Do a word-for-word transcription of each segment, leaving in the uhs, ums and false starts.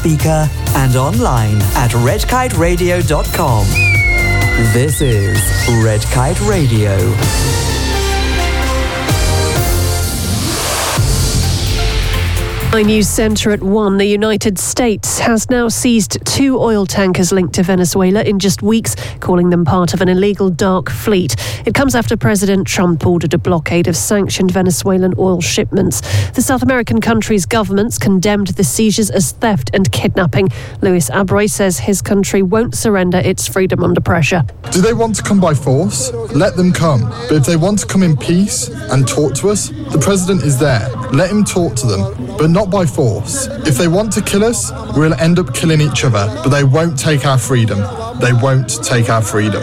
speaker and online at red kite radio dot com. This is Red Kite Radio. News Centre at one. The United States has now seized two oil tankers linked to Venezuela in just weeks, calling them part of an illegal dark fleet. It comes after President Trump ordered a blockade of sanctioned Venezuelan oil shipments. The South American country's governments condemned the seizures as theft and kidnapping. Luis Abroy says his country won't surrender its freedom under pressure. Do they want to come by force? Let them come. But if they want to come in peace and talk to us, the president is there. Let him talk to them, but not by force. If they want to kill us, we'll end up killing each other, but they won't take our freedom. They won't take our freedom.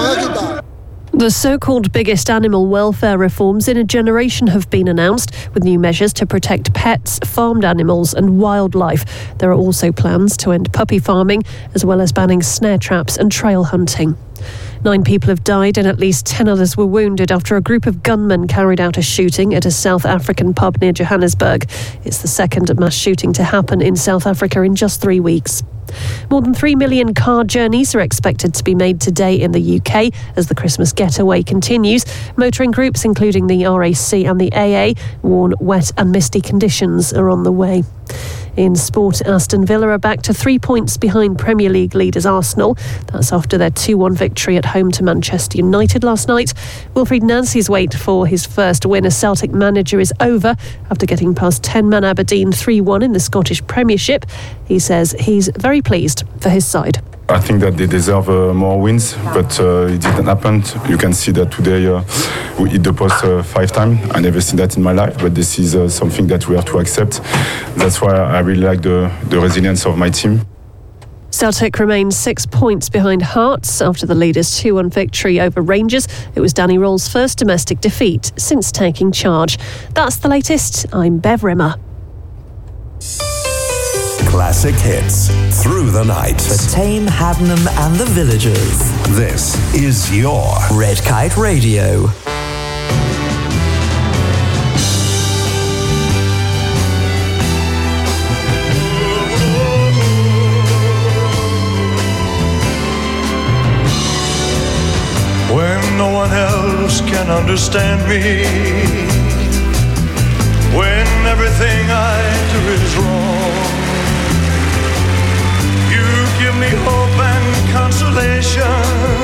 The so-called biggest animal welfare reforms in a generation have been announced, with new measures to protect pets, farmed animals and wildlife. There are also plans to end puppy farming, as well as banning snare traps and trail hunting. Nine people have died and at least ten others were wounded after a group of gunmen carried out a shooting at a South African pub near Johannesburg. It's the second mass shooting to happen in South Africa in just three weeks. More than three million car journeys are expected to be made today in the U K as the Christmas getaway continues. Motoring groups, including the R A C and the A A, warn wet and misty conditions are on the way. In sport, Aston Villa are back to three points behind Premier League leaders Arsenal. That's after their two one victory at home to Manchester United last night. Wilfried Nancy's wait for his first win as Celtic manager is over after getting past ten-man Aberdeen three one in the Scottish Premiership. He says he's very pleased for his side. I think that they deserve uh, more wins, but uh, it didn't happen. You can see that today uh, we hit the post uh, five times. I never seen that in my life, but this is uh, something that we have to accept. That's why I really like the, the resilience of my team. Celtic remains six points behind Hearts after the leaders' two one victory over Rangers. It was Danny Rowell's first domestic defeat since taking charge. That's the latest. I'm Bev Rimmer. Classic hits through the night. For Tame, Haddenham and the Villagers. This is your Red Kite Radio. When no one else can understand me, when everything I do is wrong, give me hope and consolation.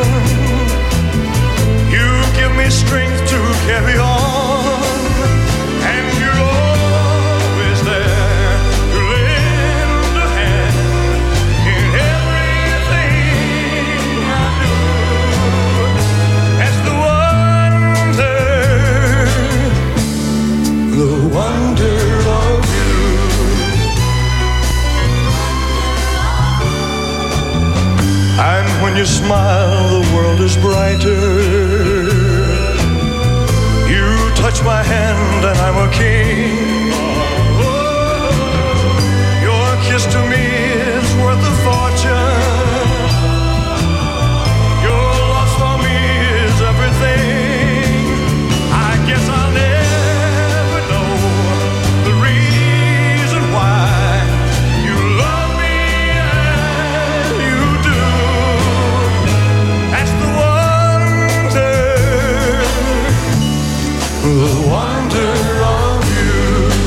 You give me strength to carry on. And you're always there to lend a hand in everything I do. As the wonder, the wonder of you. And when you smile, the world is brighter. You touch my hand and I'm a king. Your kiss to me is worth a fortune. Your love for me is everything. I guess I'll never know the reason why you love me as you do. That's the wonder, the wonder of you.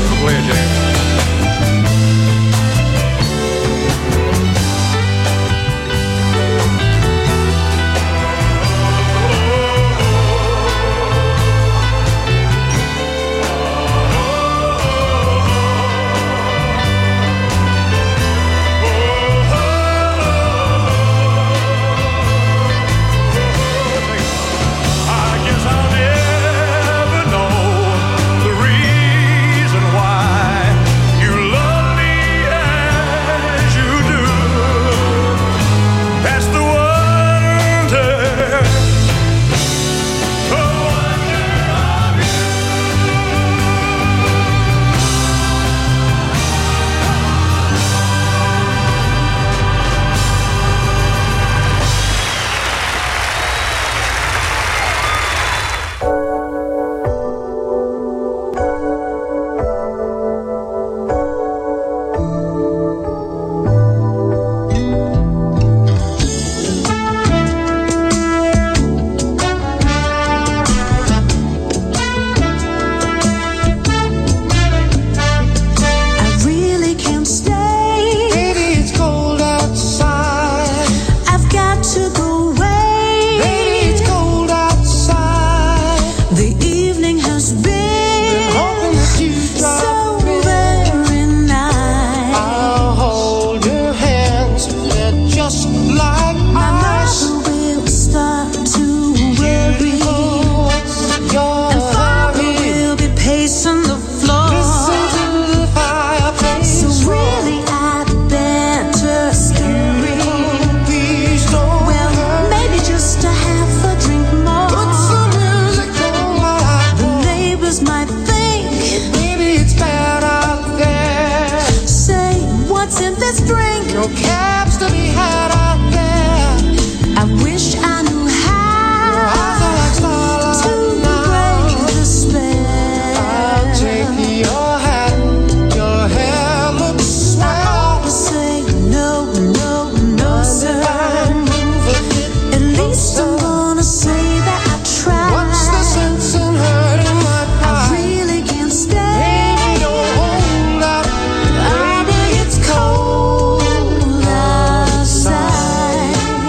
no cabs to be had out there. I wish I knew how Eyes are like starlight to now. break the spell. I'll take your hat, your hair looks swell. I say no, no, no, sir. I move a bit At least I'm gonna say that I tried. What's the sense in hurting my I pride? really can't stay. Baby, don't hold up. Baby, it's cold outside.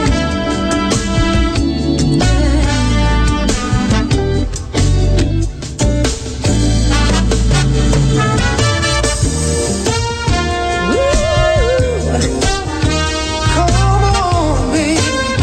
Come on, baby.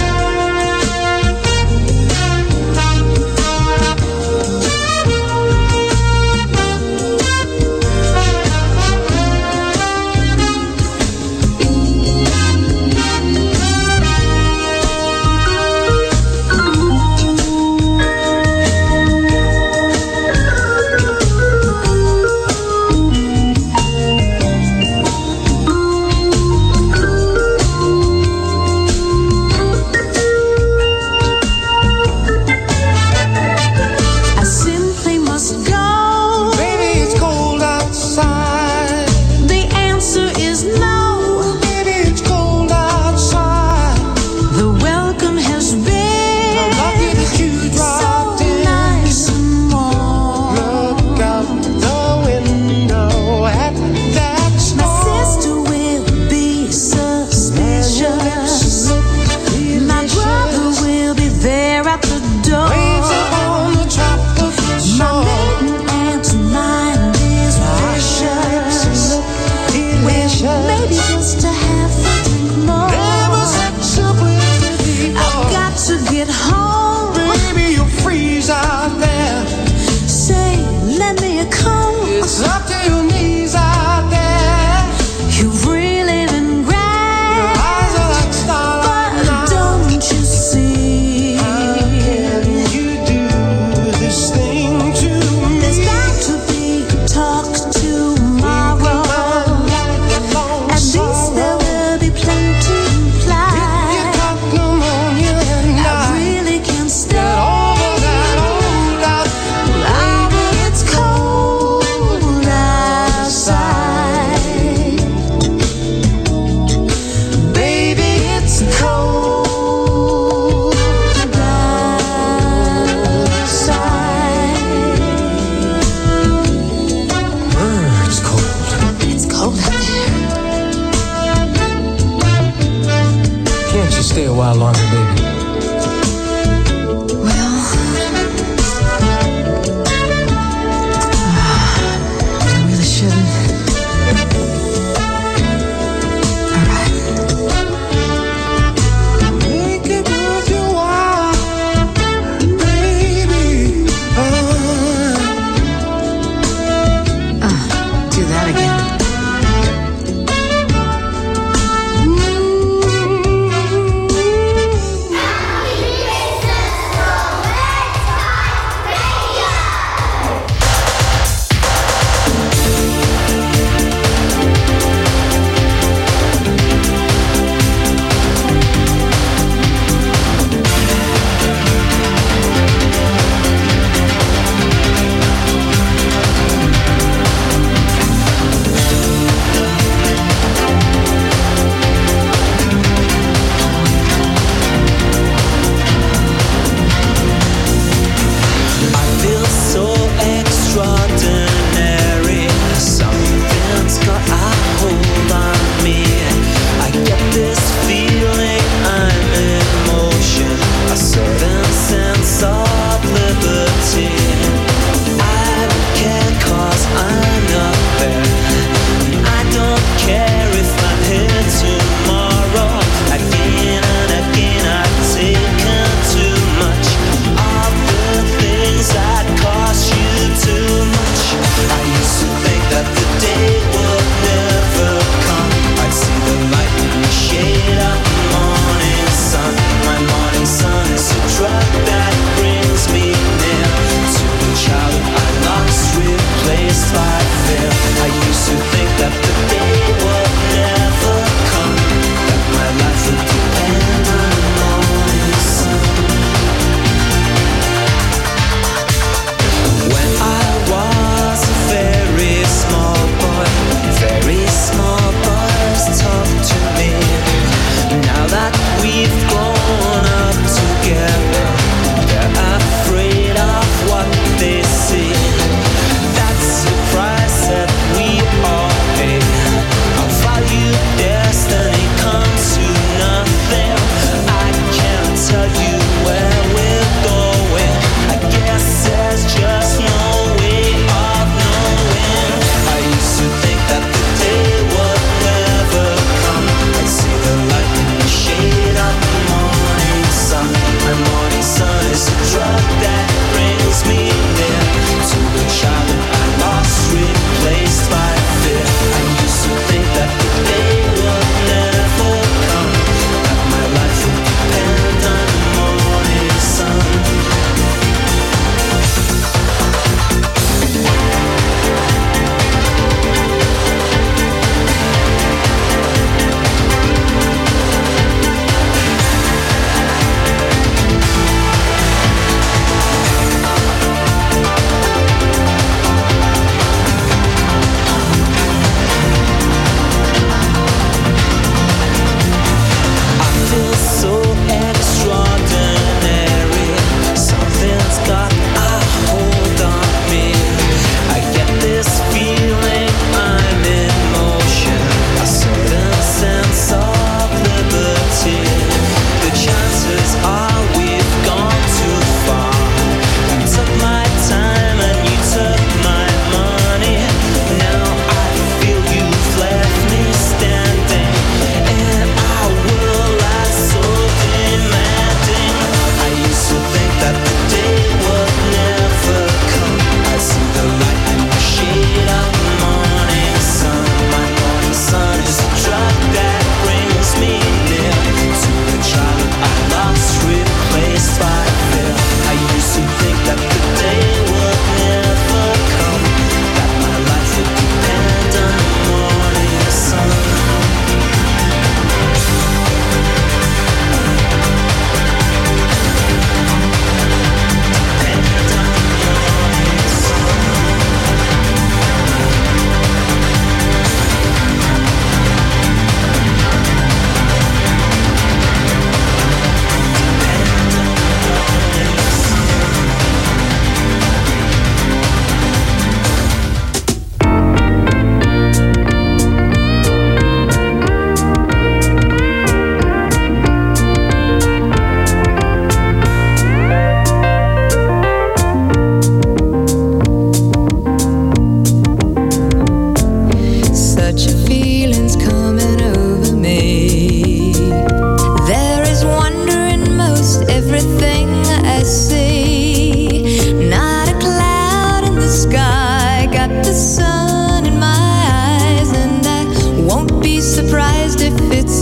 I simply must go. Baby, it's cold outside. The answer is no. Baby, it's cold outside. The welcome has been I'm lucky that you so dropped in. nice and warm. Look out the window at that My storm. sister will be suspicious. My brother will be there at the door. Waves upon the tropical My shore. maiden aunt's mind is vicious. Well, maybe just to have a drink more. Never such a place to be I've for. got to get home. Baby, you'll freeze out there. Say, lend me a comb. It's up to your knees out there. You've really been Your grand, eyes are like starlight but now. don't you see? How can you do this thing to me? There's bound to be talk tomorrow. At least there will be plenty You implied. got pneumonia and I I really can't get stay. over that old out. Ah, but it's cold outside. Baby, it's cold outside. It's cold. It's cold out there. Can't you stay a while longer, baby? Well, I really shouldn't. All right. Make it worth your while, baby. Uh, Do that again.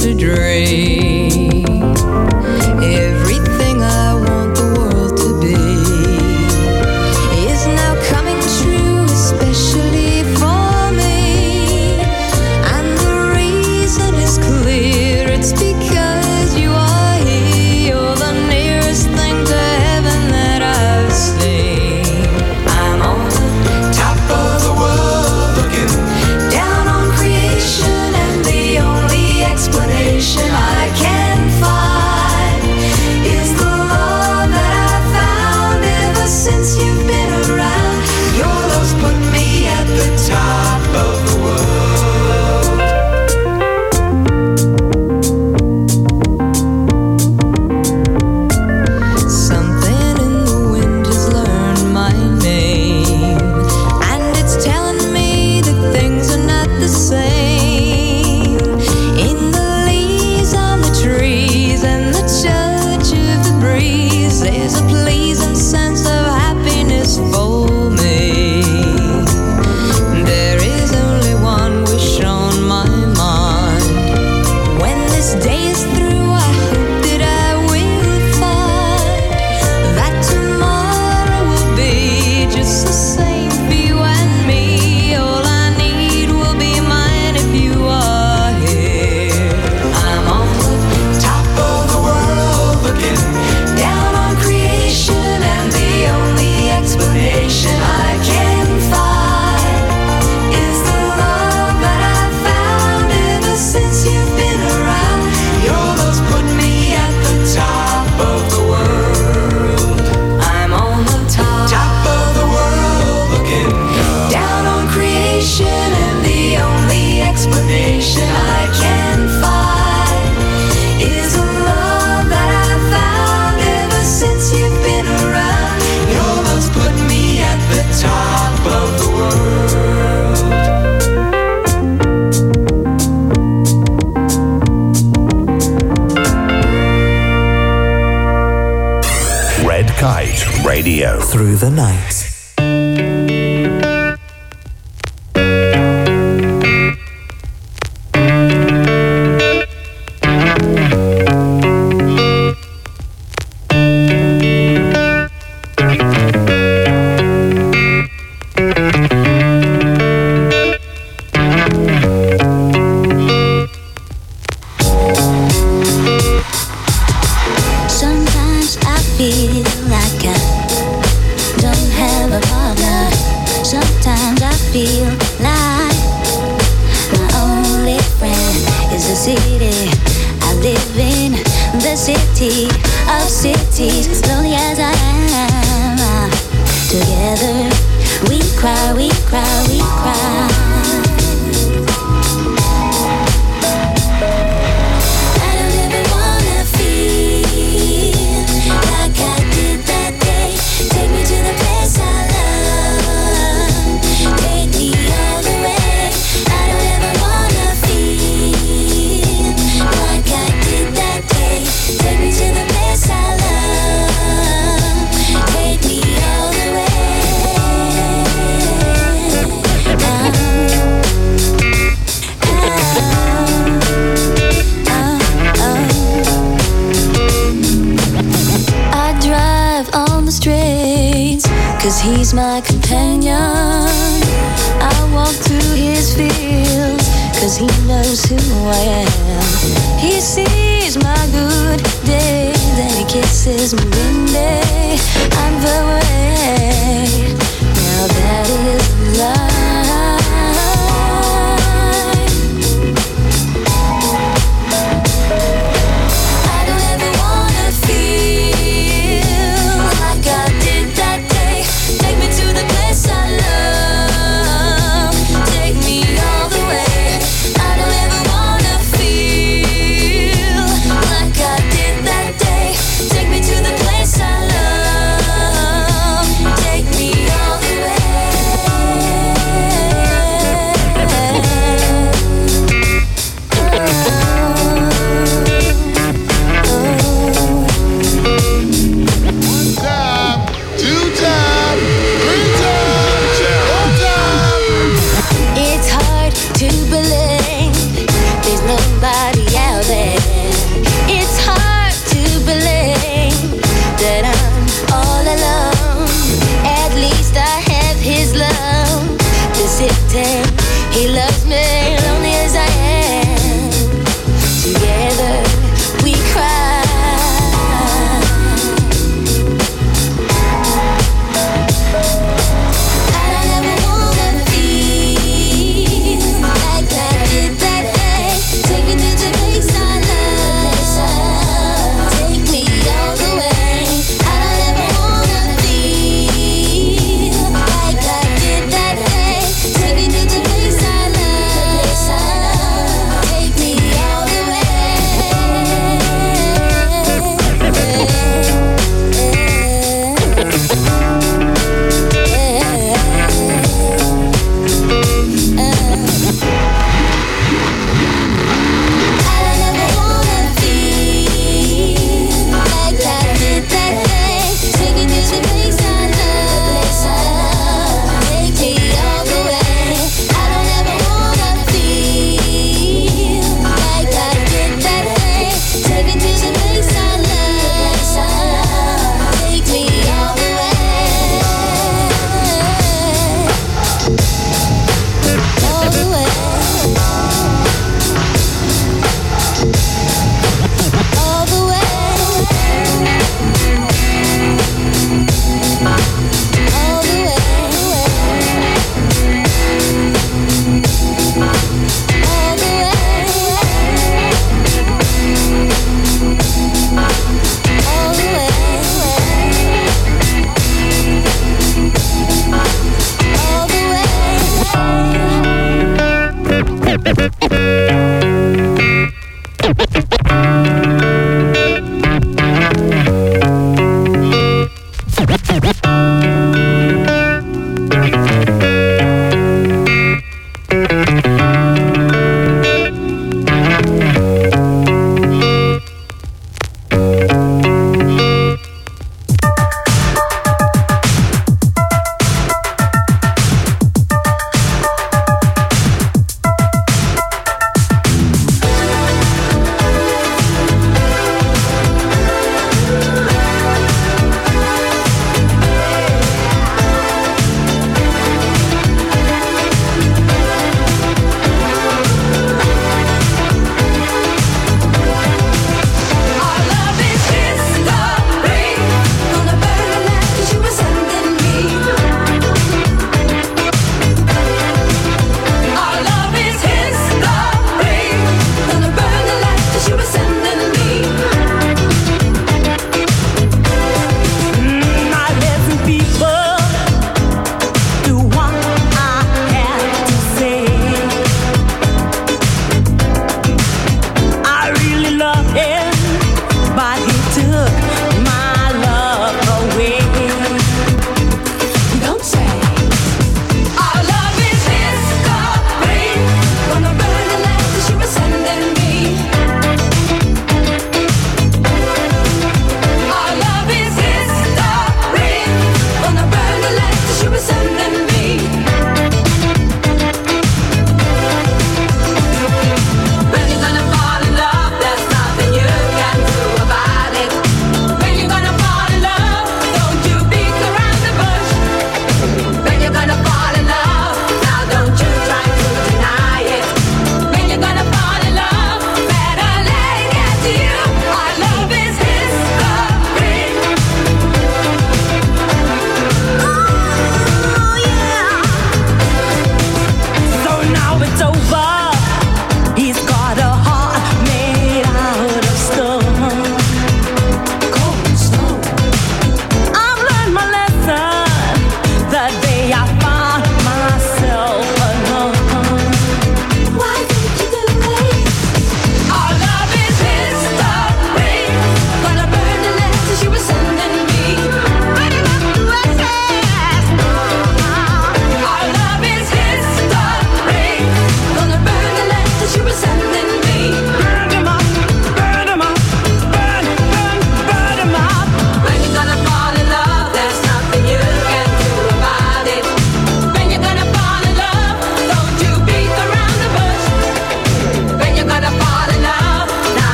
just a dream. Everything I want the world to be is now coming true, especially for me. And the reason is clear, it's because you are here. You're the nearest thing to heaven that I've seen. I'm on the top of the world, looking down on creation, and the only explanation I can find is the love that I've found ever since you've been around. Your love's put me at the top of the world. Something in the wind has learned my name, and it's telling me that things are not the same. In the leaves on the trees and the touch of the breeze, there's a pleasing sense of happiness for me. There is only one wish on my mind. When this day is through, I hope that I will find that tomorrow will be just the same for you and me. All I need will be mine if you are here. I'm on the top of the world, looking down on creation, and the only explanation I can find is the love that I've found ever since you've been around. Your love's put me at the top of the world. I'm on the top, top of the world, looking down on creation, and the only explanation I can find is the love that I've found ever since you've been around. Your love's put me at the top of the world. Red Kite Radio. Through the night. Sometimes I feel like I don't have a partner. Sometimes I feel like my only friend is the city I live in, the city of cities. Lonely as I am, together we cry, we cry, we cry. I don't ever wanna feel like I did that day. Take me to the place I love. Take me all the way. I don't ever wanna feel like I did that day. Take me to the place I love. Take me all the way. I drive on the streets, cause he's my companion. I walk through his fields, cause he knows who I am. He sees my good days and he kisses me one day. I'm the way. Now that is a lie. I don't ever wanna feel like I did that day. Take me to the place I love. Take me all the way. I don't ever wanna feel like I did that day. Take me to the place I love.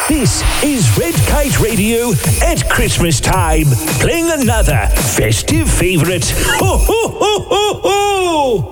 This is Red Kite Radio at Christmas time, playing another festive favourite. Ho, ho, ho, ho, ho!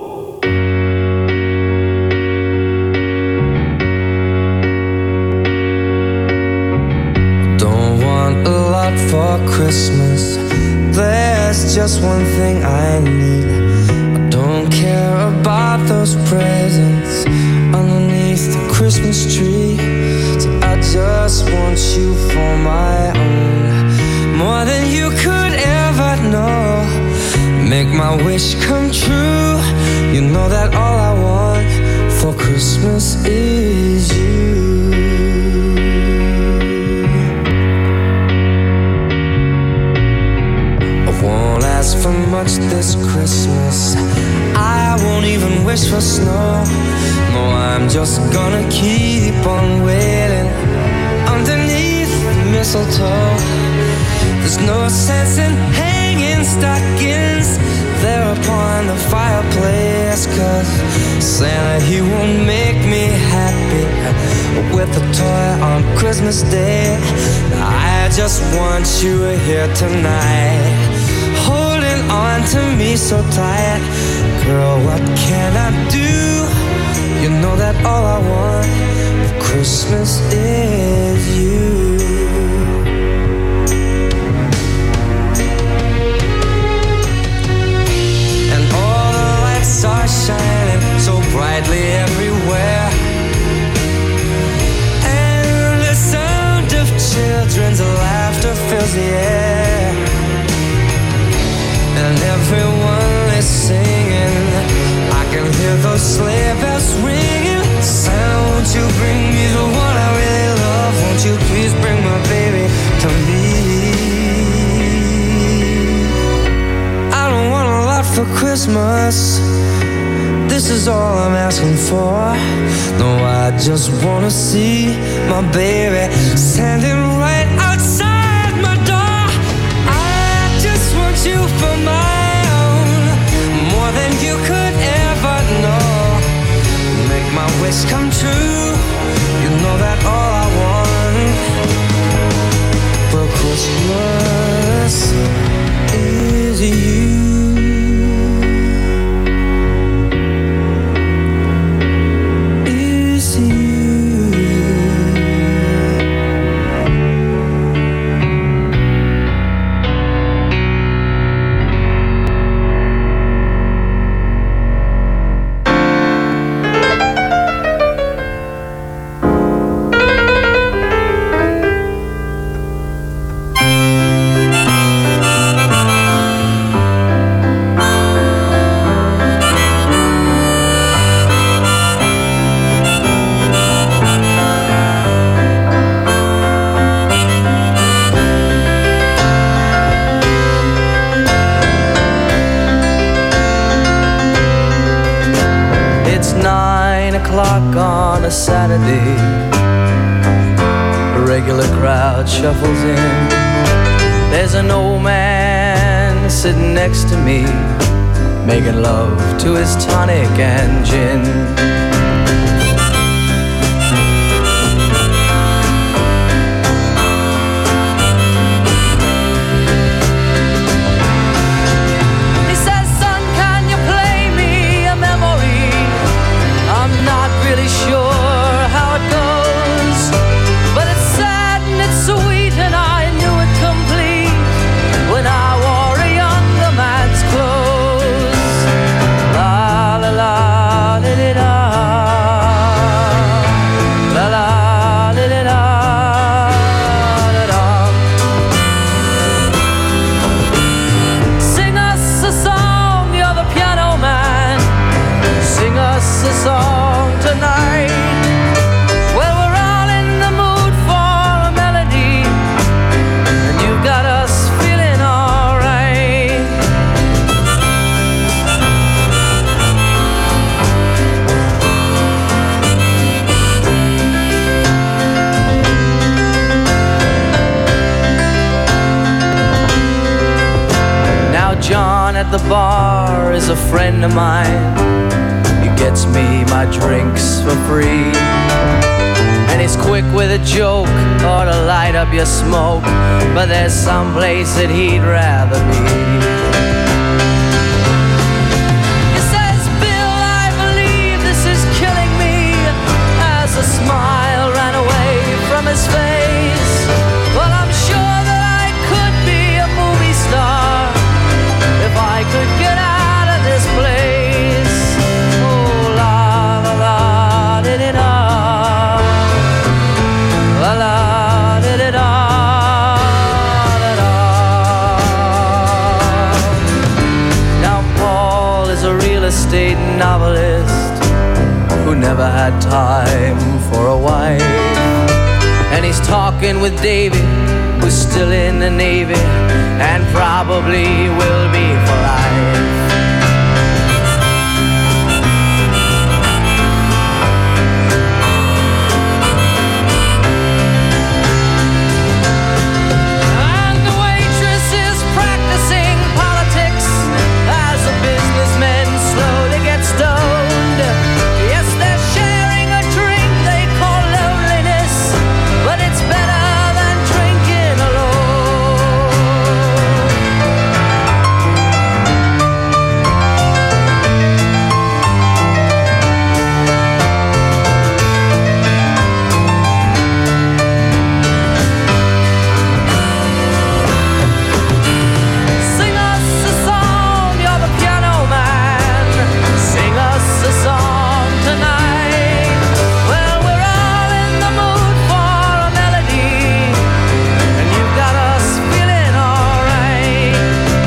Don't want a lot for Christmas. There's just one thing I need. I don't care about those presents underneath the Christmas tree. So I just want you for my own, more than you could ever know. Make my wish come true. You know that all I want for Christmas is you. I won't ask for much this Christmas. I won't even wish for snow. No, I'm just gonna keep on waiting underneath the mistletoe. There's no sense in hanging stockings there upon the fireplace, 'cause Santa, he won't make me happy with a toy on Christmas Day. I just want you here tonight, holding on to me so tight. Girl, what can I do? You know that all I want for Christmas is you. And all the lights are shining so brightly everywhere, and the sound of children's laughter fills the air, and everyone is singing. I can hear those sleigh bells ringing. Santa, won't you bring me the one I really love? Won't you please bring my baby to me? I don't want a lot for Christmas. This is all I'm asking for. No, I just wanna see my baby standing right outside my door. I just want you for my own, more than you could ever know. Make my wish come true. You know that all I want for Christmas is you. Is you. On a Saturday, a regular crowd shuffles in. There's an old man sitting next to me, making love to his tonic and gin. At the bar is a friend of mine. He gets me my drinks for free. And he's quick with a joke or to light up your smoke, but there's some place that he'd rather be. He says, Bill, I believe this is killing me, as a smile ran away from his face. Well, I'm sure that I could be a movie star if I could get out of this place. Oh, la la la, did it all. La la, did it all. Now Paul is a real estate novelist who never had time for a wife. And he's talking with Davy, who's still in the Navy and probably will be for life. And the waitress is practicing politics as the businessmen slowly get stoned. Yes, they're sharing a drink they call loneliness, but it's better than drinking alone. Sing us a song, you're the piano man. Sing us a song tonight. Well, we're all in the mood for a melody, and you've got us feeling alright.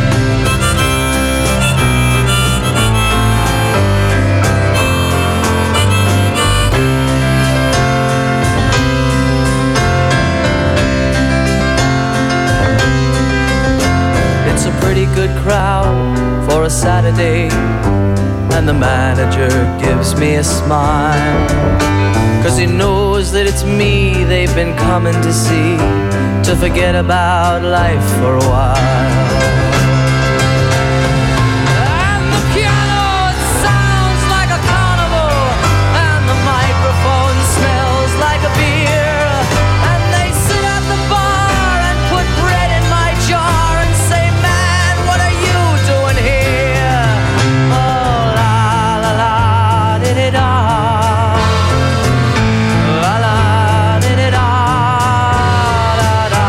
It's a pretty good crowd for a Saturday, and the manager gives me a smile, 'cause he knows that it's me they've been coming to see, to forget about life for a while. And the piano, it sounds like a carnival, and the microphone smells like a beer. And they sit at the bar and put bread in my jar and say, man, what are you doing here? Oh, la la la, did it all. La la, did it all. La la.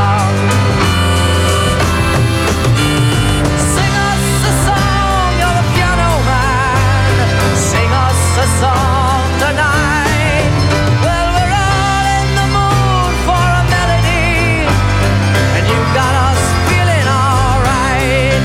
Sing us a song, you're the piano man. Sing us a song tonight. Well, we're all in the mood for a melody, and you've got us feeling alright.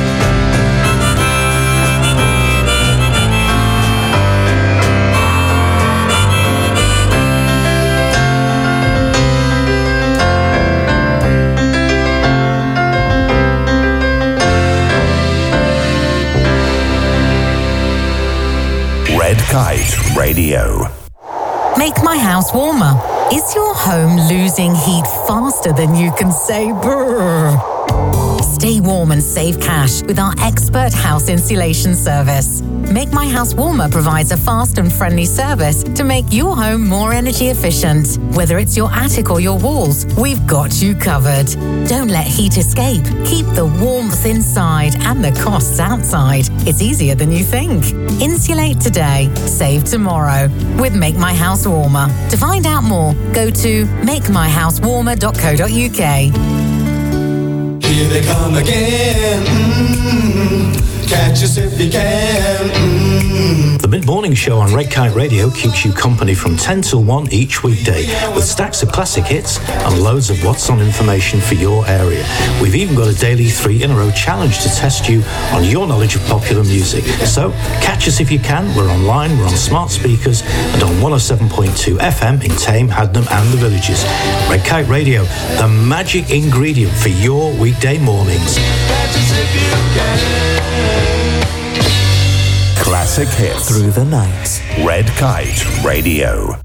Red Kite Radio. Make my house warmer. Is your home losing heat faster than you can say brrr? Stay warm and save cash with our expert house insulation service. Make My House Warmer provides a fast and friendly service to make your home more energy efficient. Whether it's your attic or your walls, we've got you covered. Don't let heat escape. Keep the warmth inside and the costs outside. It's easier than you think. Insulate today, save tomorrow with Make My House Warmer. To find out more, go to make my house warmer dot co dot uk. Here they come again. Mm-hmm. Catch us if you can. Mm-hmm. The mid-morning show on Red Kite Radio keeps you company from ten till one each weekday, with stacks of classic hits and loads of what's on information for your area. We've even got a daily three-in-a-row challenge to test you on your knowledge of popular music. So catch us if you can. We're online, we're on smart speakers, and on one oh seven point two F M in Tame, Hadnam and the Villages. Red Kite Radio, the magic ingredient for your weekday mornings. Classic hits Through the night. Red Kite Radio.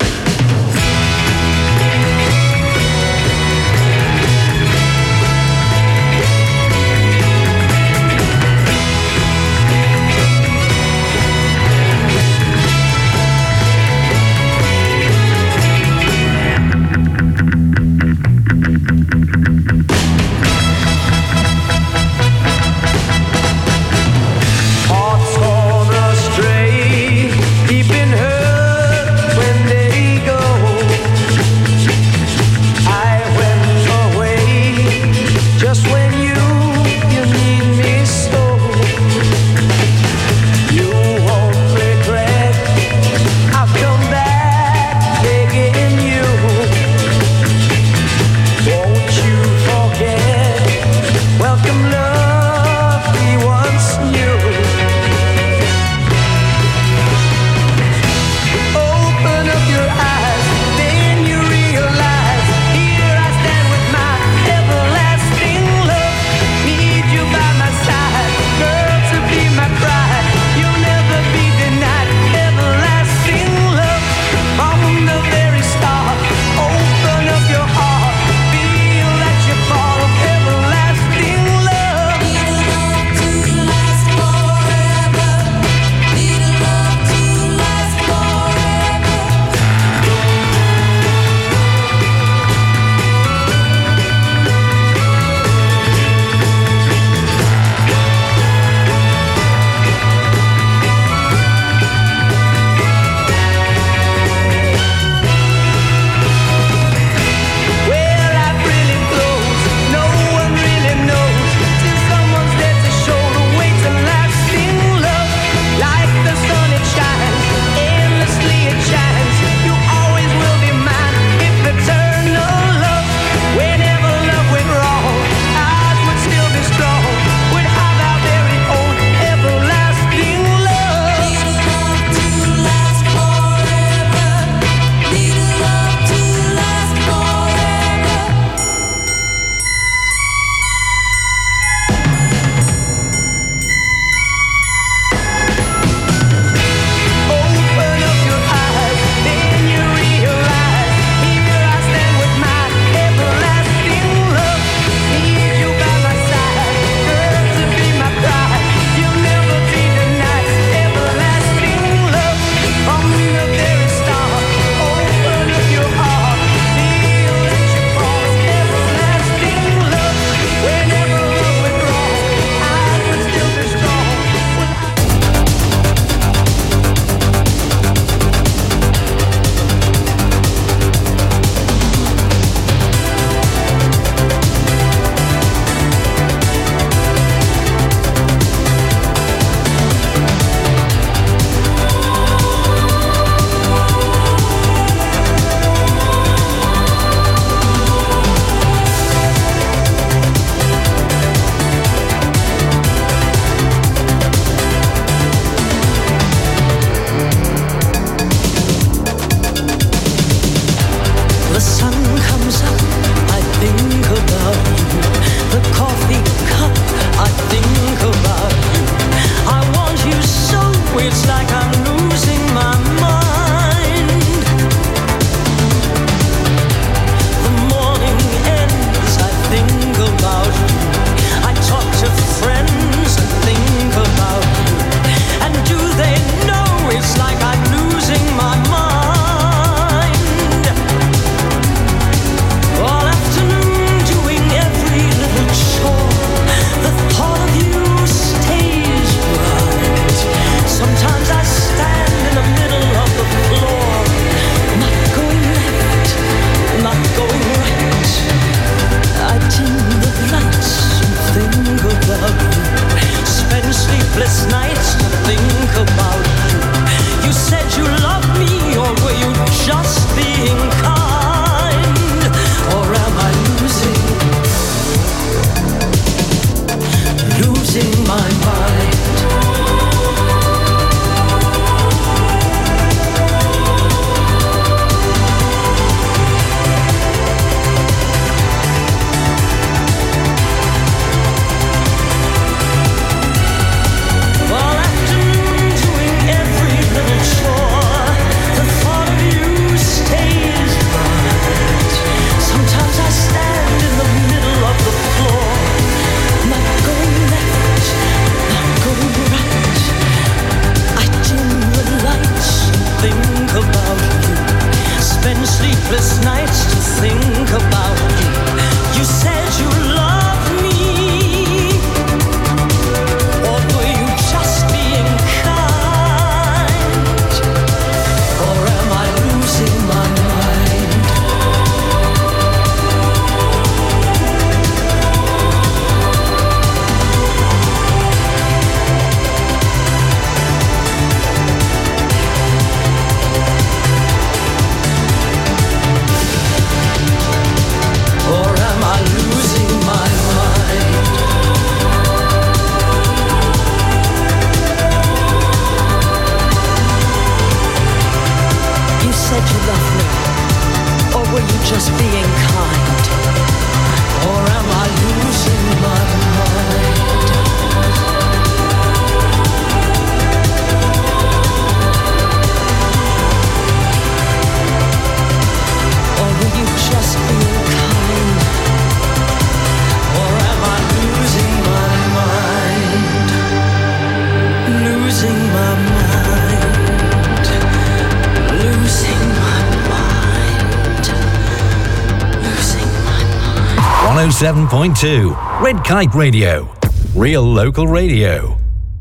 oh seven point two. Red Kite Radio. Real local radio.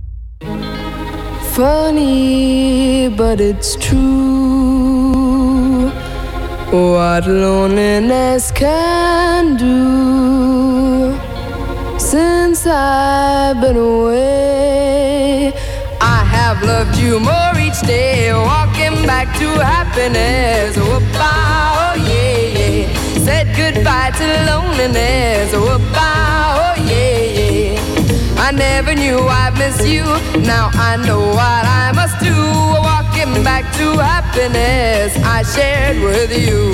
Funny, but it's true what loneliness can do. Since I've been away, I have loved you more each day, walking back to happiness. Whoop-ah, oh yeah, yeah. Said goodbye to loneliness. Whoop-ah, oh yeah, yeah. I never knew I'd miss you. Now I know what I must do. Walking back to happiness I shared with you.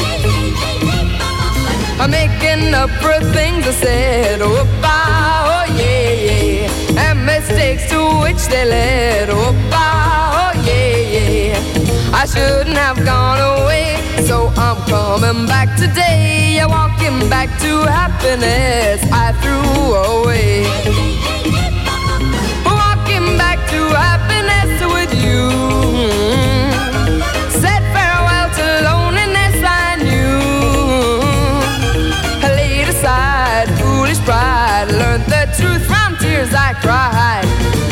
I'm making up for things I said. Oh-bah, oh yeah, yeah. And mistakes to which they led. Oh-bah, oh yeah, yeah. I shouldn't have gone away, so I'm coming back today. Yeah, walking back to happiness I threw away. Walking back to happiness with you. Said farewell to loneliness I knew. I laid aside foolish pride, learned the truth from tears I cried.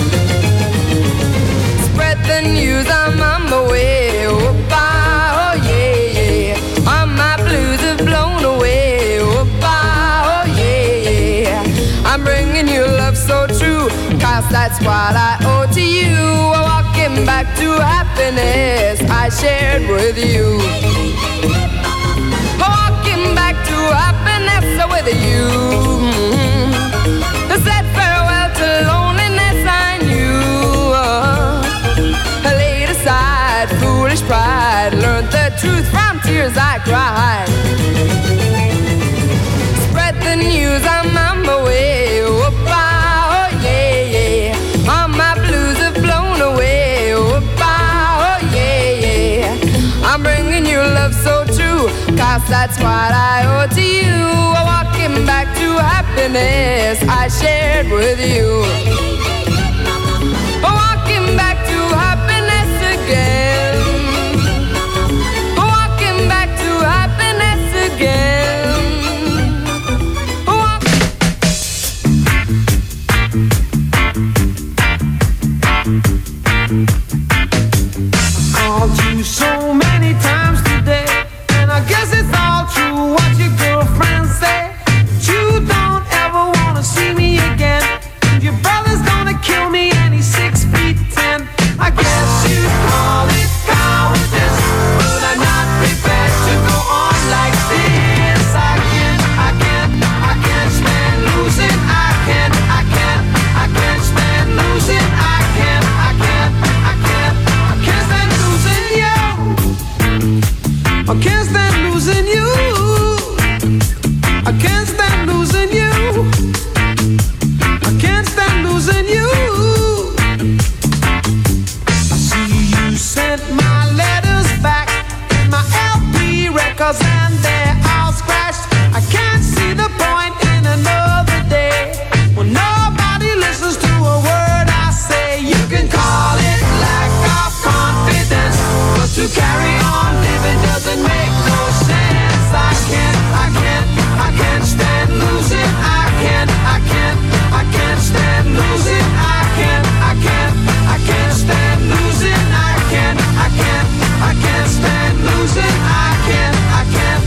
Spread the news, I'm on my way. Oh, bye, oh yeah, yeah. All my blues have blown away. Oh, bye, oh yeah, yeah. I'm bringing you love so true, cause that's what I owe to you. Walking back to happiness I shared with you. Walking back to happiness with you. I said farewell to loneliness I knew. I laid aside foolish pride, learned the truth from tears I cried. Spread the news, I'm on my way. Oh-bah, oh yeah, yeah. All my blues have blown away. Oh-bah, oh yeah, yeah. I'm bringing you love so true, cause that's what I owe to you. Walking back to happiness I shared with you. Walking back to happiness again. Walking back to happiness again. Called you so many times today, and I guess it's all true what your girlfriend said. You don't ever wanna see me again. Your brother's gonna kill me and he's six feet ten. I guess you'd call it cowardice, but I'm not prepared to go on like this. I can't, I can't, I can't stand losing. I can't, I can't, I can't stand losing. I can't, I can't, I can't, I can't stand losing you. I can't stand losing you. I can't stand losing you. I can't stand losing you. I see you sent my letters back in my L P records and they're all scratched. I can't see the point in another day when nobody listens to a word I say. You can call it lack of confidence, but to carry on living doesn't make no sense. I can't, I can't, I can't stand losing. I can't, I can't, I can't stand losing. I can't, I can't, I can't stand losing. I can't, I can't, I can't stand losing. I can't, I can't,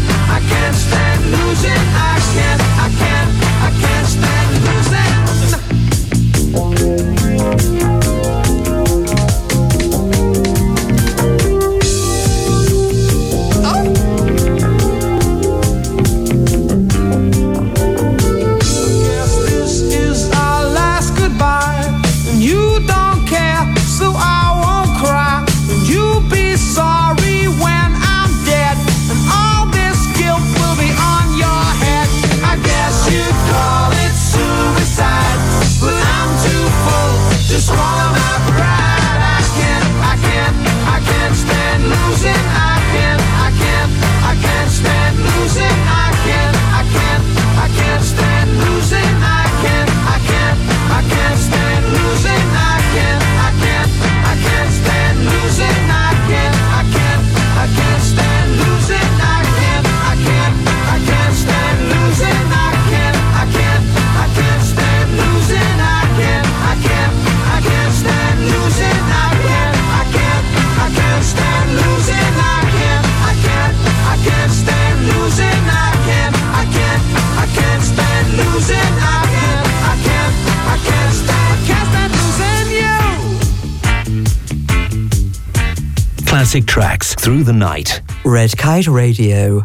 classic tracks through the night. Red Kite Radio.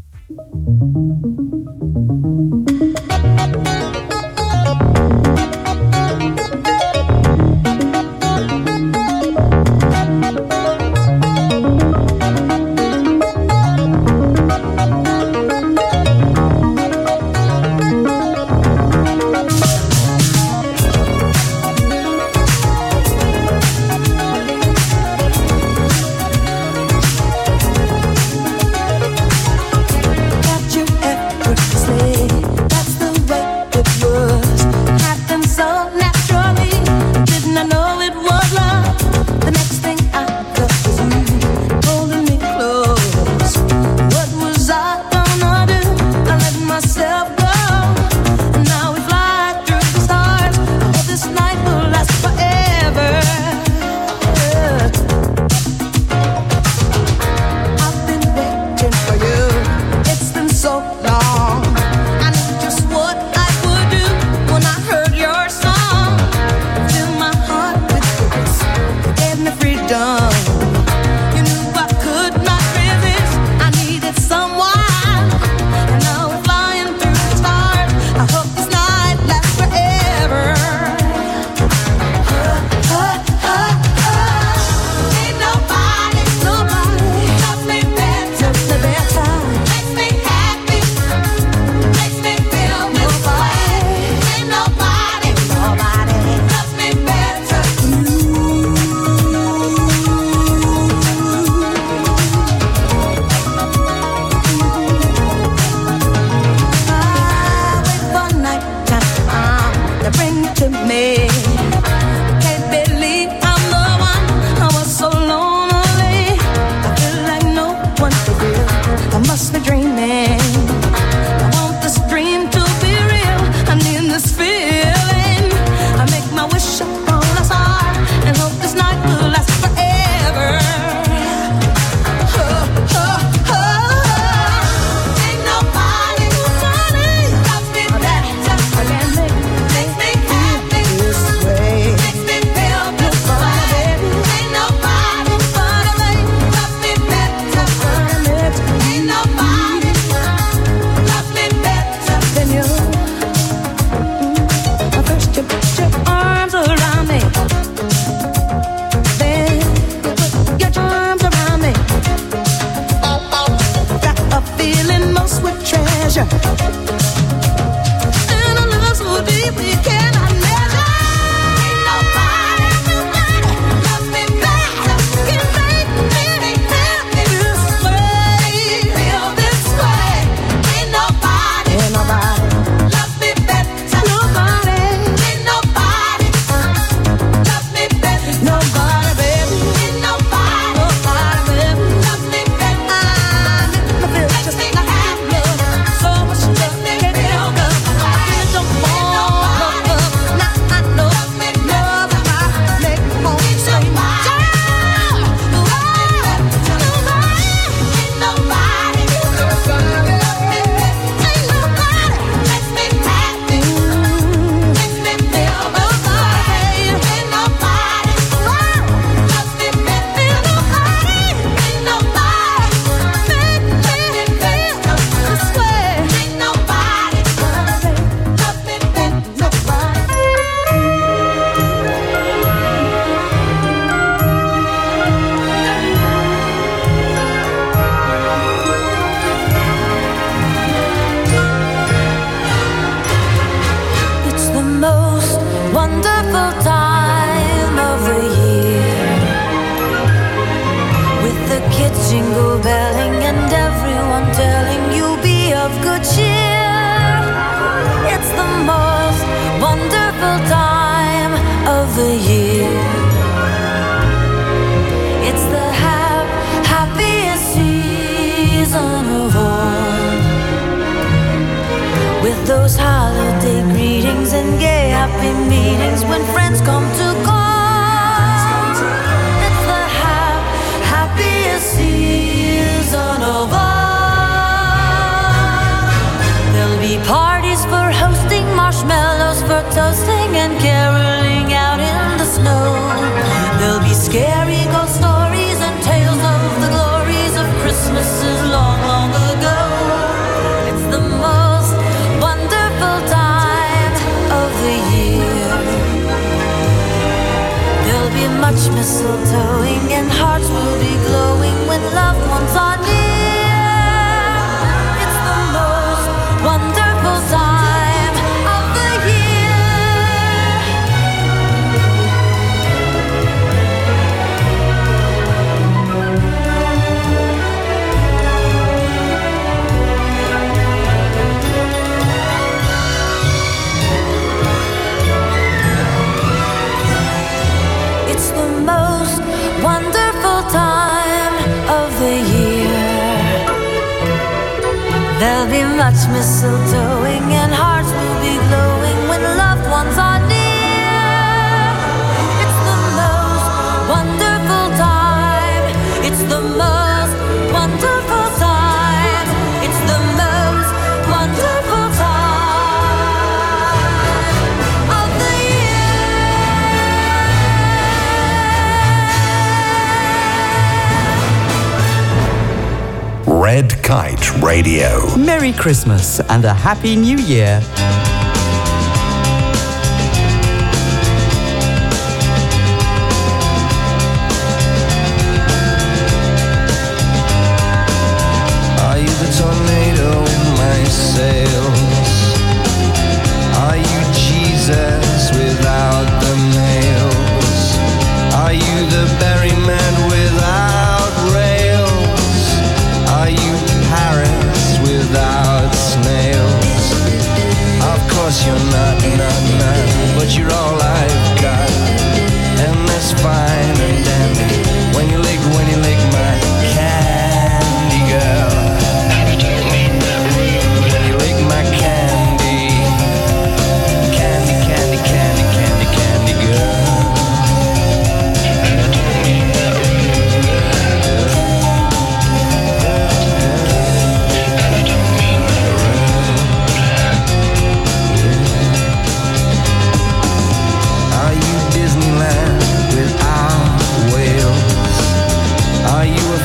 Scary ghost stories and tales of the mistletoeing and hearts will be glowing when loved ones are near. It's the most wonderful time of the year. It's the most wonderful time of the year. There'll be much mistletoeing and hearts will be glowing when loved ones are near. It's the most wonderful time. It's the most wonderful time. It's the most wonderful time of the Red Kite Radio. Merry Christmas and a Happy New Year. Are you the tornado in my sails? Are you Jesus without the nails? Are you the berryman without rails? Are you Paris without snails? Of course you're not, not, not, but you're all I've got. And that's fine and dandy when you lick, when you lick my candy girl. When you lick my candy, candy, candy, candy, candy, candy girl. Are you Disneyland without whales? Are you a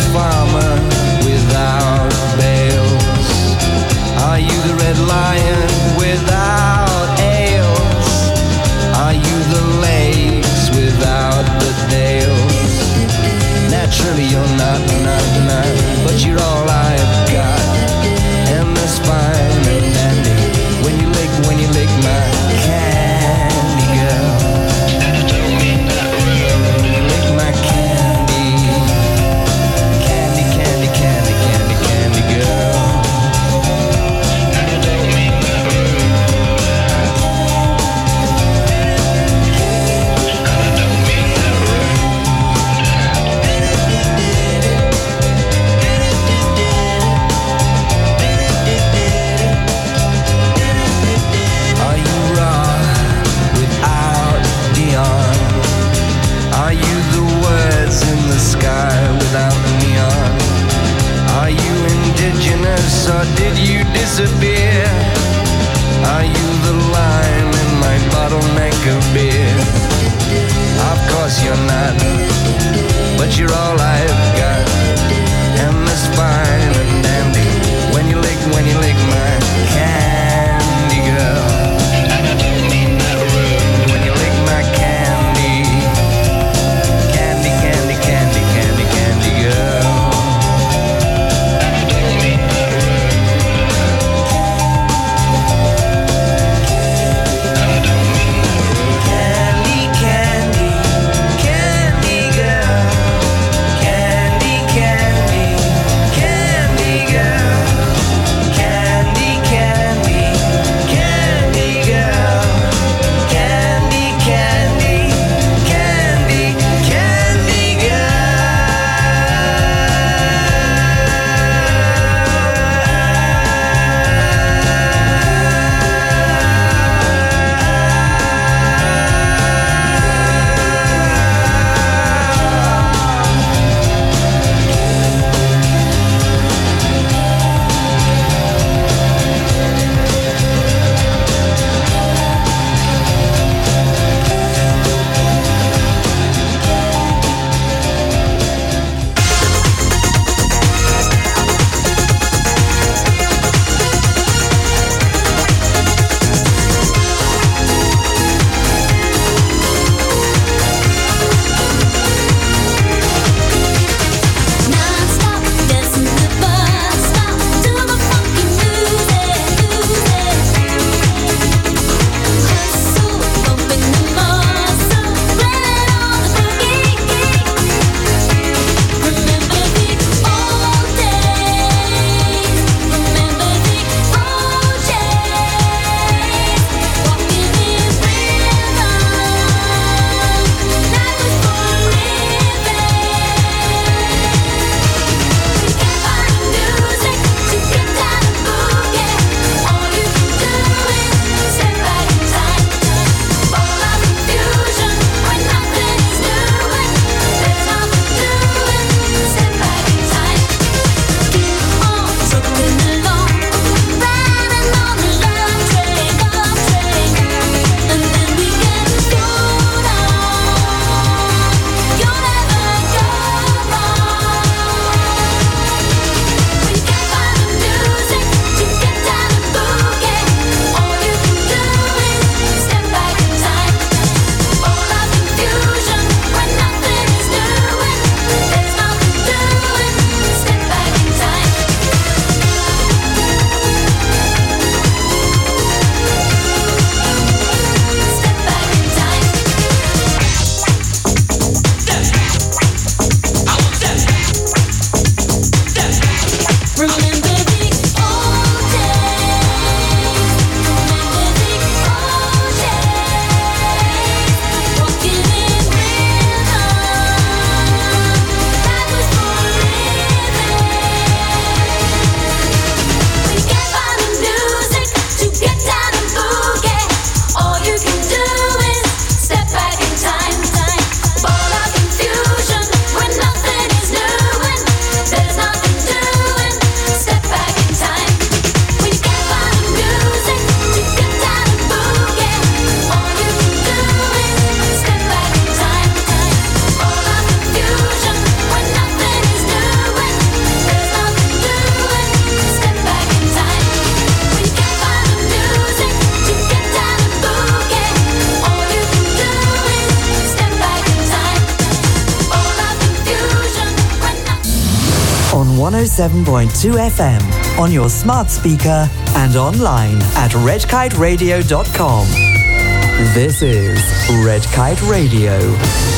one oh seven point two F M on your smart speaker and online at red kite radio dot com. This is Red Kite Radio.